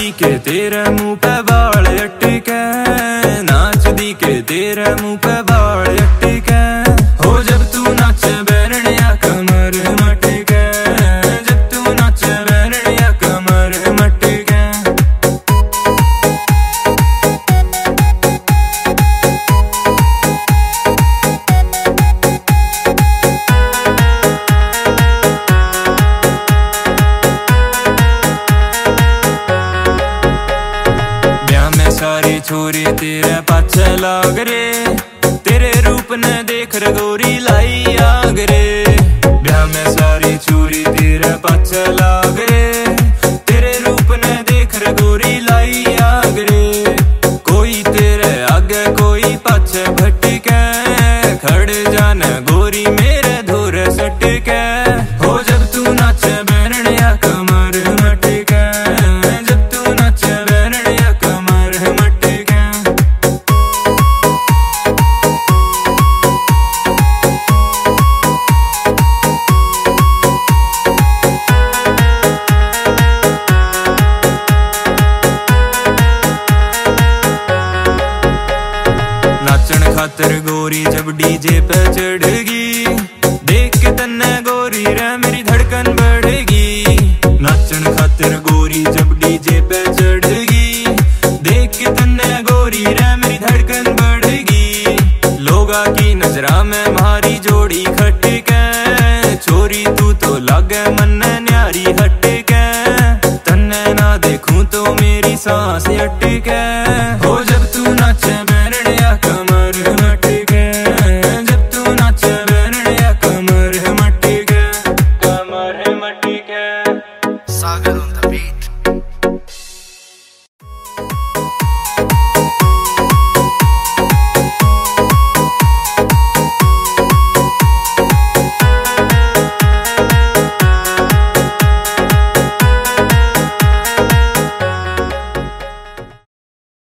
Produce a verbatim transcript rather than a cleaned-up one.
दी के तेरे मुंह पे बाल अटके, नाच दी के तेरे मुंह पे बाल अटके। हो जब तू नाचे बैरनिया कमर मटके, जब तू नाचे बैरनिया कमर मटके। सारी छोरी तेरे पाछे लाग रे, तेरे रूप ने देख रे गोरी लाई आग रे। ब्याह में सारी छोरी तेरे पाछे लाग रे, तेरे रूप ने देख रे गोरी लाई आग रे। कोई तेरे आगे कोई पाछे भटके, खड़े जाने गोरी मेरे धोरे सटके। हो जब तू नाचे बैरनिया कमर मटके, जब तू नाचे बैरनिया कमर मटके। नाचन खातर गोरी जब डीजे पे चढ़गी, देख के तन्ने गोरी रे मेरी धड़कन बढ़ेगी। नाचन खातर गोरी जब डीजे पे चढ़गी, देख के तन्ने गोरी रे मेरी धड़कन बढ़ेगी। लोगा की नजरा में मारी जोड़ी खड़ी